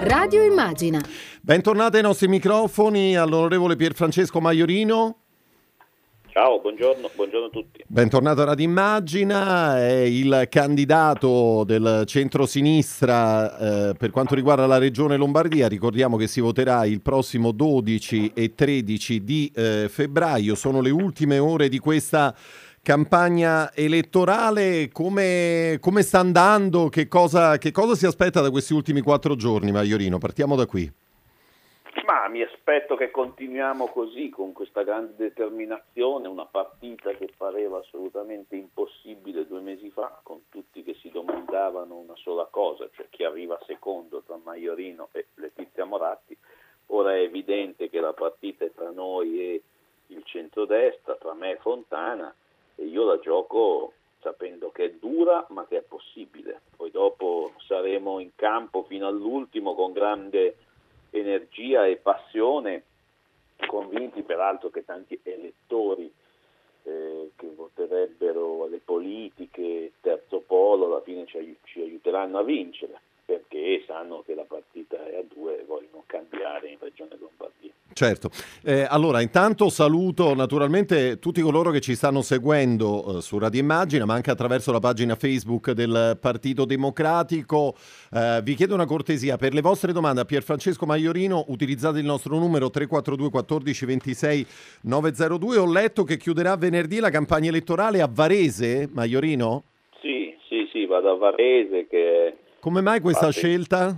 Radio Immagina. Bentornati ai nostri microfoni all'onorevole Pierfrancesco Maiorino. Ciao, buongiorno a tutti. Bentornato a Radio Immagina, è il candidato del centrosinistra per quanto riguarda la regione Lombardia. Ricordiamo che si voterà il prossimo 12 e 13 di febbraio. Sono le ultime ore di questa campagna elettorale. Come sta andando? Che cosa si aspetta da questi ultimi 4 giorni, Maiorino? Partiamo da qui. Ma mi aspetto che continuiamo così, con questa grande determinazione, una partita che pareva assolutamente impossibile 2 mesi fa, con tutti che si domandavano una sola cosa, cioè chi arriva secondo tra Maiorino e Letizia Moratti. Ora è evidente che la partita è tra noi e il centrodestra, tra me e Fontana, e io la gioco sapendo che è dura ma che è possibile. Poi dopo saremo in campo fino all'ultimo con grande energia e passione, convinti peraltro che tanti elettori che voterebbero le politiche terzo polo alla fine ci aiuteranno a vincere, perché sanno che la partita è a 2 e vogliono cambiare in Regione Lombardia. Certo, allora intanto saluto naturalmente tutti coloro che ci stanno seguendo su Radio Immagina, ma anche attraverso la pagina Facebook del Partito Democratico. Vi chiedo una cortesia: per le vostre domande a Pierfrancesco Maiorino utilizzate il nostro numero 342 14 26 902. Ho letto che chiuderà venerdì la campagna elettorale a Varese, Maiorino? Sì, vado a Varese. Come mai questa scelta?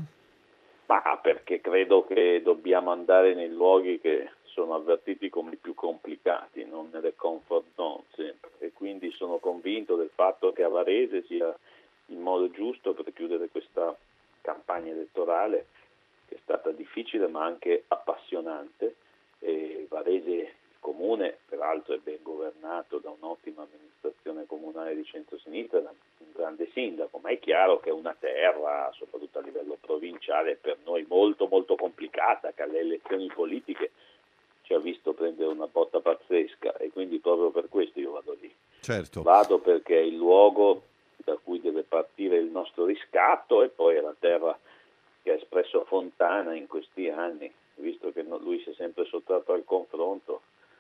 Ma perché credo che dobbiamo andare nei luoghi che sono avvertiti come i più complicati, non nelle comfort zone sempre. E quindi sono convinto del fatto che a Varese sia il modo giusto per chiudere questa campagna elettorale, che è stata difficile ma anche appassionante. E Varese, il comune, peraltro è ben governato da un'ottima amministrazione comunale di centrosinistra, da un grande sindaco, ma è chiaro che è una terra, soprattutto a livello provinciale, per noi molto molto complicata, che alle elezioni politiche ci ha visto prendere una botta pazzesca, e quindi proprio per questo io vado lì. Certo. Vado perché è il luogo da cui deve partire il nostro riscatto, e poi è la terra che ha espresso Fontana in questi anni, visto che lui si è sempre sottratto al confronto.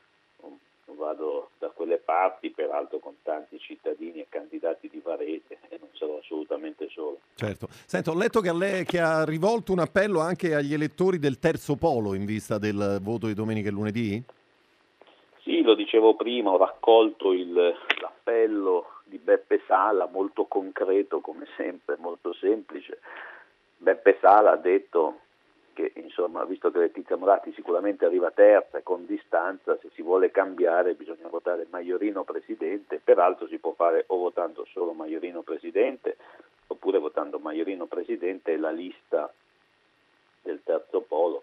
Vado da quelle parti, peraltro con tanti cittadini e candidati di Varese, e non sarò assolutamente solo. Certo. Sento, ho letto che ha rivolto un appello anche agli elettori del terzo polo in vista del voto di domenica e lunedì? Sì, lo dicevo prima, ho raccolto l'appello di Beppe Sala, molto concreto come sempre, molto semplice. Beppe Sala ha detto che, insomma, visto che Letizia Moratti sicuramente arriva terza e con distanza, se si vuole cambiare bisogna votare Maiorino presidente. Peraltro si può fare o votando solo Maiorino presidente, oppure votando Maiorino presidente e la lista del terzo polo.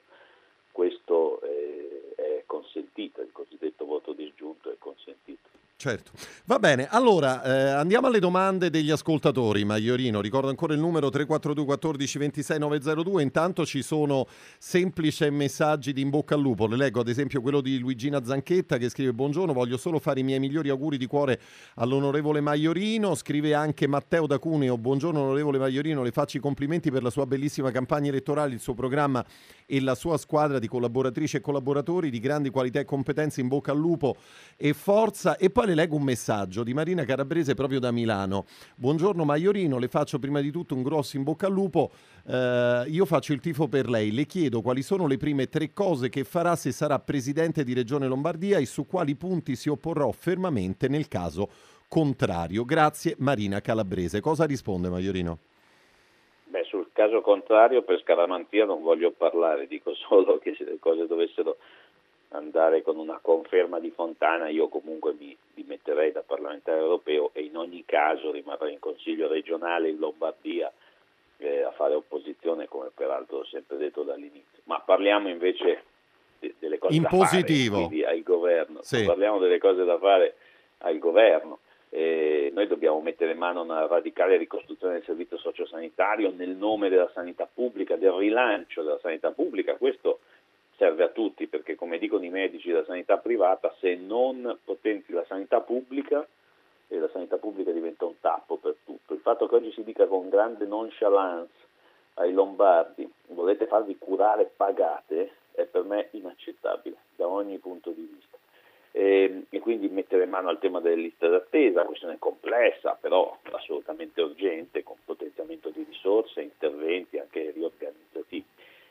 Questo è consentito, il cosiddetto voto disgiunto è consentito. Certo. Va bene, allora andiamo alle domande degli ascoltatori, Maiorino. Ricordo ancora il numero 342 14 26 902. Intanto ci sono semplici messaggi di in bocca al lupo. Le leggo ad esempio quello di Luigina Zanchetta, che scrive: buongiorno, voglio solo fare i miei migliori auguri di cuore all'onorevole Maiorino. Scrive anche Matteo da Cuneo: buongiorno onorevole Maiorino, le faccio i complimenti per la sua bellissima campagna elettorale, il suo programma e la sua squadra di collaboratrici e collaboratori di grandi qualità e competenze. In bocca al lupo e forza. E poi le leggo un messaggio di Marina Calabrese proprio da Milano. Buongiorno Maiorino, le faccio prima di tutto un grosso in bocca al lupo. Io faccio il tifo per lei. Le chiedo quali sono le prime 3 cose che farà se sarà presidente di Regione Lombardia e su quali punti si opporrà fermamente nel caso contrario. Grazie, Marina Calabrese. Cosa risponde Maiorino? Beh, sul caso contrario per scaramanzia non voglio parlare, dico solo che se le cose dovessero andare con una conferma di Fontana, io comunque mi dimetterei da parlamentare europeo e in ogni caso rimarrei in Consiglio regionale in Lombardia a fare opposizione, come peraltro ho sempre detto dall'inizio. Ma parliamo invece delle cose in da positivo. fare, quindi al governo. Sì. Parliamo delle cose da fare al governo. Noi dobbiamo mettere mano a una radicale ricostruzione del servizio sociosanitario nel nome della sanità pubblica, del rilancio della sanità pubblica. Questo serve a tutti, perché come dicono i medici della sanità privata, se non potenzi la sanità pubblica, e la sanità pubblica diventa un tappo per tutto. Il fatto che oggi si dica con grande nonchalance ai lombardi, dovete farvi curare, pagate, è per me inaccettabile da ogni punto di vista. E quindi mettere mano al tema delle liste d'attesa, questione complessa, però assolutamente urgente, con potenziamento di risorse, interventi anche riorganizzativi.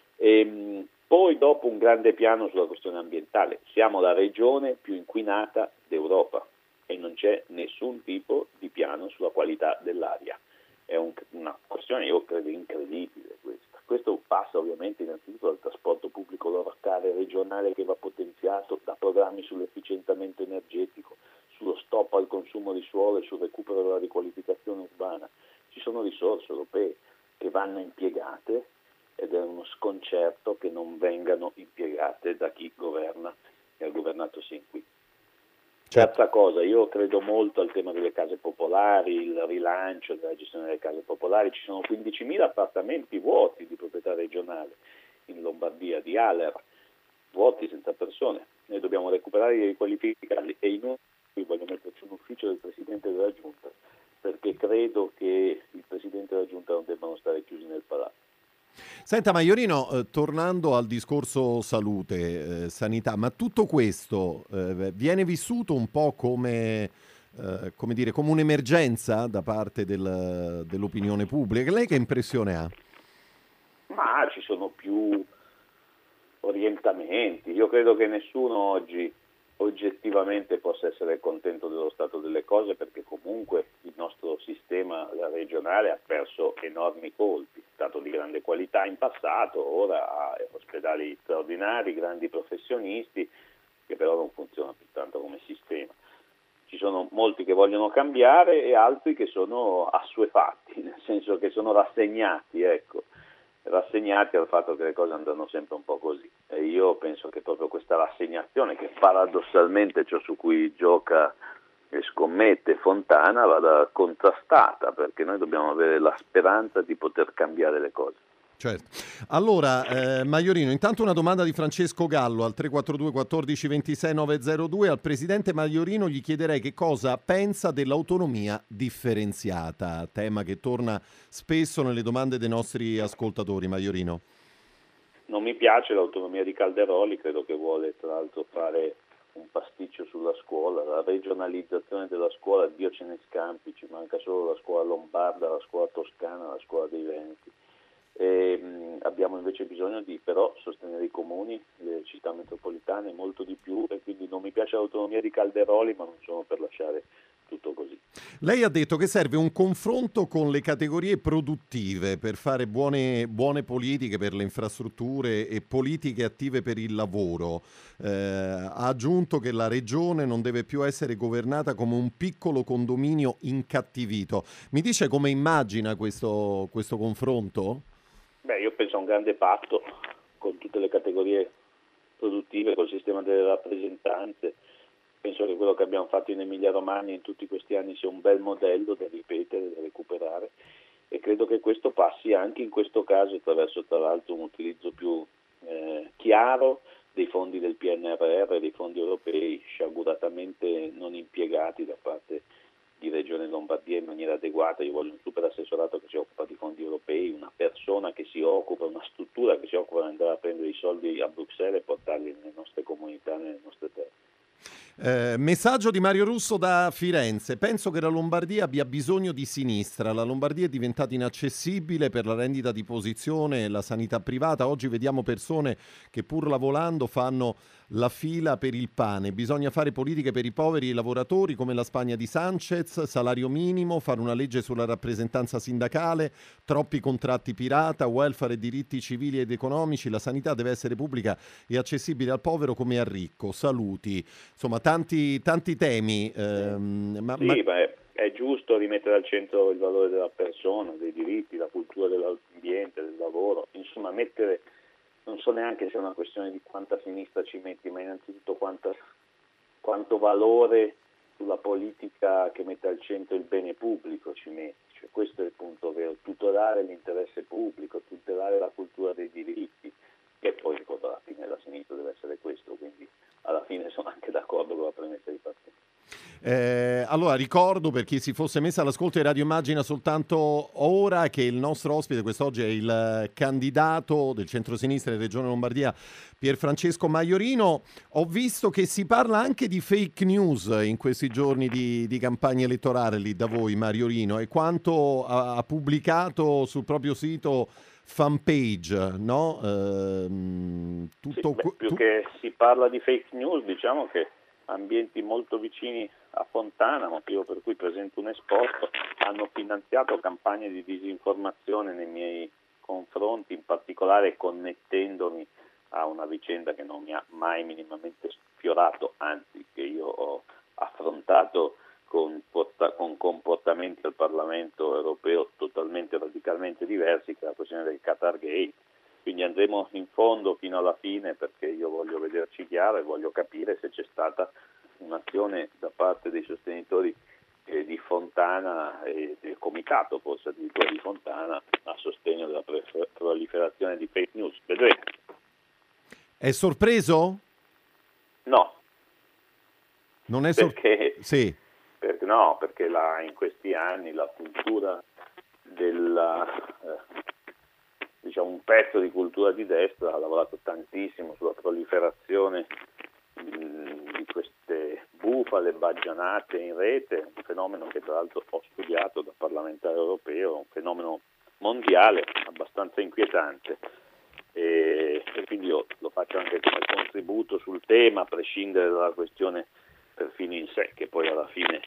Poi dopo un grande piano sulla questione ambientale. Siamo la regione più inquinata d'Europa e non c'è nessun tipo di piano sulla qualità dell'aria. È una questione, io credo, incredibile questa. Questo passa ovviamente innanzitutto dal trasporto pubblico locale regionale che va potenziato, da programmi sull'efficientamento energetico, sullo stop al consumo di suolo e sul recupero della riqualificazione urbana. Ci sono risorse europee che vanno impiegate ed è uno sconcerto che non vengano impiegate da chi governa e ha governato sin qui. Terza cosa, io credo molto al tema delle case popolari, il rilancio della gestione delle case popolari. Ci sono 15.000 appartamenti vuoti di proprietà regionale in Lombardia, di Aler, vuoti senza persone. Noi dobbiamo recuperarli e riqualificarli e in qui voglio metterci un ufficio del Presidente della Giunta, perché credo che il Presidente della Giunta non debbano stare chiusi nel palazzo. Senta Maiorino, tornando al discorso salute, sanità, ma tutto questo viene vissuto un po' come dire, come un'emergenza da parte dell'opinione pubblica? Lei che impressione ha? Ma ci sono più orientamenti. Io credo che nessuno oggi oggettivamente possa essere contento dello stato delle cose, perché comunque il nostro sistema regionale ha perso enormi colpi, è stato di grande qualità in passato, ora ha ospedali straordinari, grandi professionisti, che però non funziona più tanto come sistema. Ci sono molti che vogliono cambiare e altri che sono assuefatti, nel senso che sono rassegnati, rassegnati al fatto che le cose andranno sempre un po' così. E io penso che proprio questa rassegnazione, che paradossalmente è ciò su cui gioca e scommette Fontana, vada contrastata, perché noi dobbiamo avere la speranza di poter cambiare le cose. Certo. Allora, Maiorino, intanto una domanda di Francesco Gallo al 342 14 26 902. Al presidente Maiorino gli chiederei che cosa pensa dell'autonomia differenziata, tema che torna spesso nelle domande dei nostri ascoltatori. Maiorino. Non mi piace l'autonomia di Calderoli, credo che vuole tra l'altro fare un pasticcio sulla scuola, la regionalizzazione della scuola, Dio ce ne scampi, ci manca solo la scuola lombarda, la scuola toscana, la scuola dei Veneti. Abbiamo invece bisogno di però sostenere i comuni, le città metropolitane molto di più, e quindi non mi piace l'autonomia di Calderoli, ma non sono per lasciare tutto così. Lei ha detto che serve un confronto con le categorie produttive per fare buone politiche per le infrastrutture e politiche attive per il lavoro. Ha aggiunto che la regione non deve più essere governata come un piccolo condominio incattivito. Mi dice come immagina questo confronto? Io penso a un grande patto con tutte le categorie produttive, col sistema delle rappresentanze. Penso che quello che abbiamo fatto in Emilia-Romagna in tutti questi anni sia un bel modello da ripetere, da recuperare, e credo che questo passi anche in questo caso attraverso tra l'altro un utilizzo più chiaro dei fondi del PNRR, dei fondi europei sciaguratamente non impiegati da parte di Regione Lombardia in maniera adeguata. Io voglio un superassessorato che si occupa di fondi europei, una persona che si occupa, una struttura che si occupa di andare a prendere i soldi a Bruxelles e portarli nelle nostre comunità, nelle nostre terre. Messaggio di Mario Russo da Firenze. Penso che la Lombardia abbia bisogno di sinistra. La Lombardia è diventata inaccessibile per la rendita di posizione e la sanità privata. Oggi vediamo persone che pur lavorando fanno la fila per il pane. Bisogna fare politiche per i poveri e i lavoratori come la Spagna di Sanchez, salario minimo, fare una legge sulla rappresentanza sindacale, troppi contratti pirata, welfare e diritti civili ed economici. La sanità deve essere pubblica e accessibile al povero come al ricco. Saluti. Insomma, tanti temi. È giusto rimettere al centro il valore della persona, dei diritti, la cultura dell'ambiente, del lavoro. Insomma, non so neanche se è una questione di quanta sinistra ci metti, ma innanzitutto quanto valore sulla politica che mette al centro il bene pubblico ci metti. Cioè, questo è il punto vero, tutelare l'interesse pubblico, tutelare la cultura dei diritti, che poi ricordo alla fine la sinistra deve essere questo, quindi alla fine sono anche d'accordo con la premessa di partenza. Allora, ricordo per chi si fosse messa all'ascolto di Radio Immagina soltanto ora che il nostro ospite quest'oggi è il candidato del centrosinistra in Regione Lombardia, Pierfrancesco Maiorino. Ho visto che si parla anche di fake news in questi giorni di campagna elettorale lì da voi, Maiorino, e quanto ha pubblicato sul proprio sito fanpage, no? Più che si parla di fake news, diciamo che ambienti molto vicini a Fontana, motivo per cui presento un esposto, hanno finanziato campagne di disinformazione nei miei confronti, in particolare connettendomi a una vicenda che non mi ha mai minimamente sfiorato, anzi che io ho affrontato con comportamenti al Parlamento europeo totalmente radicalmente diversi, che è la questione del Qatar Gate. Quindi andremo in fondo fino alla fine, perché io voglio vederci chiaro e voglio capire se c'è stata un'azione da parte dei sostenitori di Fontana e del comitato, forse addirittura di Fontana, a sostegno della proliferazione di fake news. Vedremo. È sorpreso? No. Non è perché sì. Perché in questi anni la cultura un pezzo di cultura di destra ha lavorato tantissimo sulla proliferazione di queste bufale baggianate in rete, un fenomeno che tra l'altro ho studiato da parlamentare europeo, un fenomeno mondiale abbastanza inquietante, e quindi io lo faccio anche come contributo sul tema, a prescindere dalla questione per fini in sé, che poi alla fine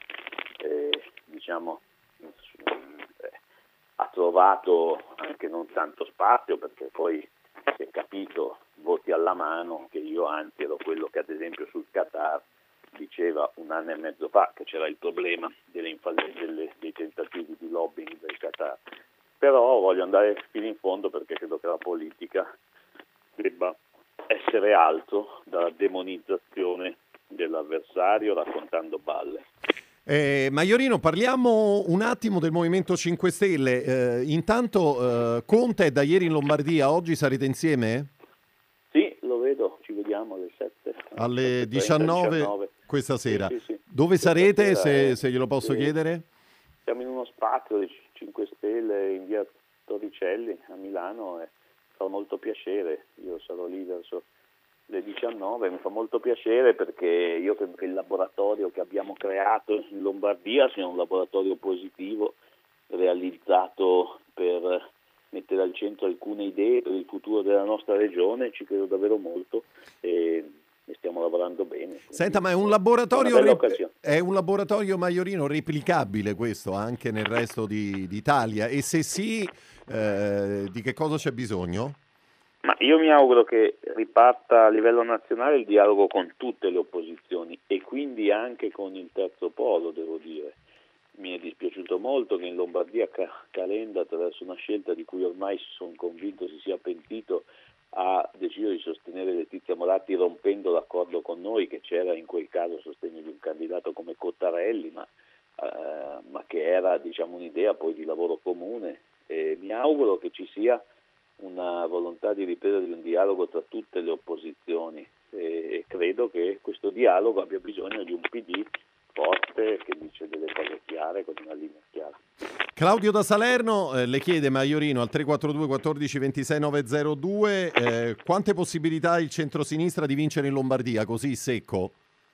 ha trovato anche non tanto spazio, perché poi si è capito, voti alla mano, che io anzi ero quello che ad esempio sul Qatar diceva un anno e mezzo fa che c'era il problema dei tentativi di lobbying del Qatar. Però voglio andare fino in fondo, perché credo che la politica debba essere altro dalla demonizzazione dell'avversario raccontando balle. Maiorino, parliamo un attimo del Movimento 5 Stelle. Intanto Conte è da ieri in Lombardia, oggi sarete insieme? Sì, lo vedo, ci vediamo alle 7. Alle 19 questa sera. Sì. Dove questa sarete, se glielo posso chiedere? Siamo in uno spazio dei 5 Stelle in via Torricelli a Milano e fa molto piacere, io sarò lì verso le 19, mi fa molto piacere, perché io credo che il laboratorio che abbiamo creato in Lombardia sia un laboratorio positivo, realizzato per mettere al centro alcune idee per il futuro della nostra regione. Ci credo davvero molto e stiamo lavorando bene. Senta, ma è un laboratorio Maiorino replicabile questo anche nel resto d'Italia? E se sì, di che cosa c'è bisogno? Ma io mi auguro che riparta a livello nazionale il dialogo con tutte le opposizioni e quindi anche con il terzo polo, devo dire. Mi è dispiaciuto molto che in Lombardia Calenda, attraverso una scelta di cui ormai sono convinto si sia pentito, ha deciso di sostenere Letizia Moratti, rompendo l'accordo con noi, che c'era in quel caso a sostegno di un candidato come Cottarelli, ma che era un'idea poi di lavoro comune. E mi auguro che ci sia una volontà di ripresa di un dialogo tra tutte le opposizioni e credo che questo dialogo abbia bisogno di un PD forte che dice delle cose chiare, con una linea chiara. Claudio da Salerno le chiede, Maiorino, al 342 14 26 902 quante possibilità ha il centrosinistra di vincere in Lombardia, così secco?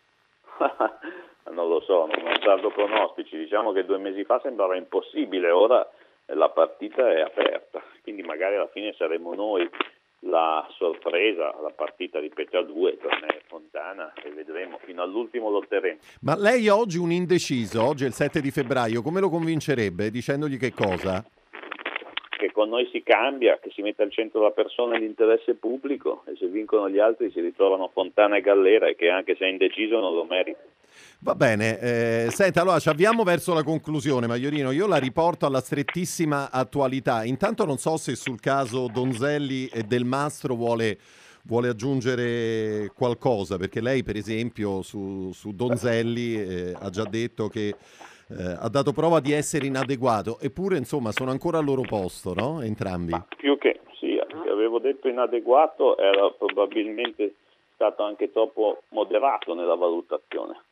Non lo so, non guardo pronostici, diciamo che 2 mesi fa sembrava impossibile, ora la partita è aperta, quindi magari alla fine saremo noi la sorpresa, la partita ripete a 2, per me è Fontana e vedremo, fino all'ultimo lotteremo. Ma lei oggi un indeciso, oggi è il 7 di febbraio, come lo convincerebbe? Dicendogli che cosa? Che con noi si cambia, che si mette al centro la persona e l'interesse pubblico, e se vincono gli altri si ritrovano Fontana e Gallera, e che anche se è indeciso non lo merita. Va bene, senta, allora ci avviamo verso la conclusione, Maiorino. Io la riporto alla strettissima attualità. Intanto non so se sul caso Donzelli e Del Mastro vuole aggiungere qualcosa, perché lei per esempio su Donzelli ha già detto che ha dato prova di essere inadeguato, eppure insomma sono ancora al loro posto, no? Entrambi. Ma più che sì, avevo detto inadeguato, era probabilmente stato anche troppo moderato nella valutazione.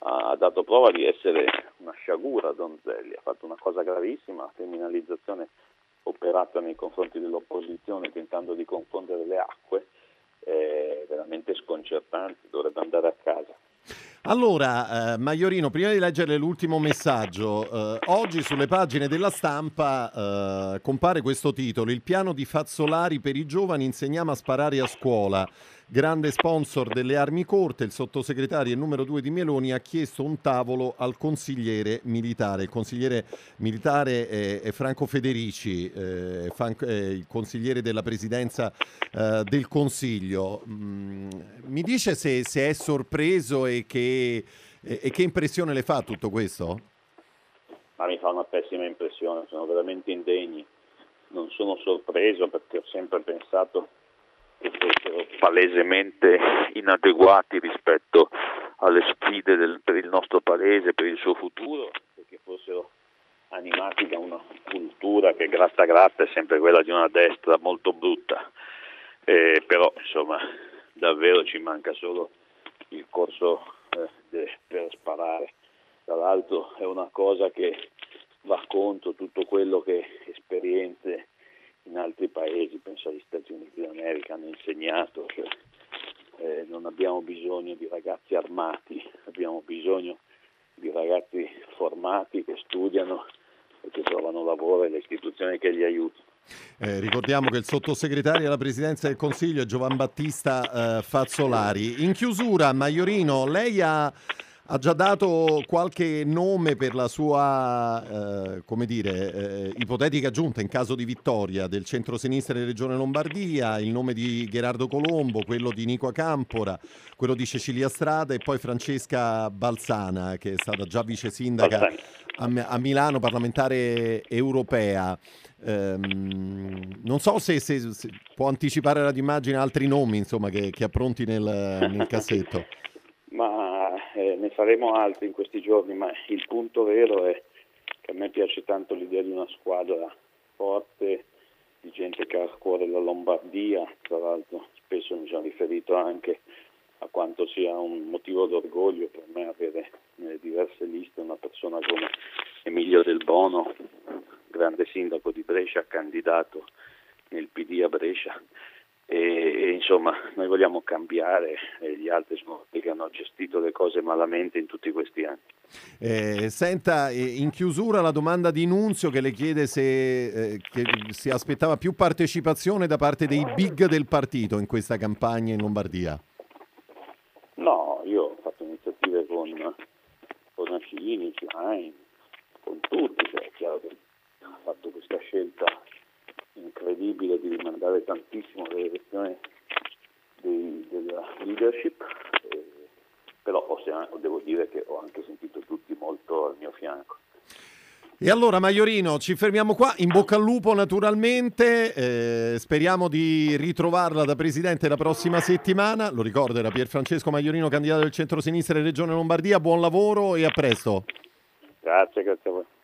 ha dato prova di essere una sciagura Donzelli, ha fatto una cosa gravissima, criminalizzazione operata nei confronti dell'opposizione tentando di confondere le acque, veramente sconcertante, dovrebbe andare a casa. Allora, Maiorino, prima di leggere l'ultimo messaggio, oggi sulle pagine della Stampa compare questo titolo: il piano di Fazzolari per i giovani, insegniamo a sparare a scuola. Grande sponsor delle armi corte, il sottosegretario e numero 2 di Meloni ha chiesto un tavolo al consigliere militare. Il consigliere militare è Franco Federici, il consigliere della presidenza del Consiglio. Mi dice se è sorpreso e che impressione le fa tutto questo? Ma mi fa una pessima impressione, sono veramente indegni. Non sono sorpreso perché ho sempre pensato che fossero palesemente inadeguati rispetto alle sfide per il nostro paese, per il suo futuro, perché fossero animati da una cultura che gratta gratta è sempre quella di una destra molto brutta, però insomma davvero ci manca solo il corso per sparare. Tra l'altro è una cosa che va contro tutto quello che esperienze in altri paesi, penso agli Stati Uniti d'America, hanno insegnato che non abbiamo bisogno di ragazzi armati, abbiamo bisogno di ragazzi formati che studiano e che trovano lavoro e le istituzioni che li aiutano. Ricordiamo che il sottosegretario alla Presidenza del Consiglio è Giovan Battista Fazzolari. In chiusura, Maiorino, lei ha già dato qualche nome per la sua, ipotetica giunta in caso di vittoria del centro-sinistra in Regione Lombardia, il nome di Gherardo Colombo, quello di Nico Campora, quello di Cecilia Strada e poi Francesca Balzana, che è stata già vice sindaca a Milano, parlamentare europea. Non so se può anticipare all'immagine altri nomi, insomma, che ha pronti nel cassetto. Ma ne faremo altri in questi giorni, ma il punto vero è che a me piace tanto l'idea di una squadra forte, di gente che ha a cuore la Lombardia. Tra l'altro spesso mi sono riferito anche a quanto sia un motivo d'orgoglio per me avere nelle diverse liste una persona come Emilio Del Bono, grande sindaco di Brescia, candidato nel PD a Brescia. E insomma noi vogliamo cambiare, gli altri sono quelli che hanno gestito le cose malamente in tutti questi anni. Senta, in chiusura la domanda di Nunzio, che le chiede se che si aspettava più partecipazione da parte dei big del partito in questa campagna in Lombardia. No, io ho fatto iniziative con Acini, Klein, con tutti, cioè è chiaro che ha fatto questa scelta incredibile di rimandare tantissimo le elezioni della leadership, però devo dire che ho anche sentito tutti molto al mio fianco. E allora Maiorino, ci fermiamo qua, in bocca al lupo naturalmente, speriamo di ritrovarla da Presidente la prossima settimana. Lo ricordo, era Pierfrancesco Maiorino, candidato del centro-sinistra in Regione Lombardia. Buon lavoro e a presto. Grazie a voi.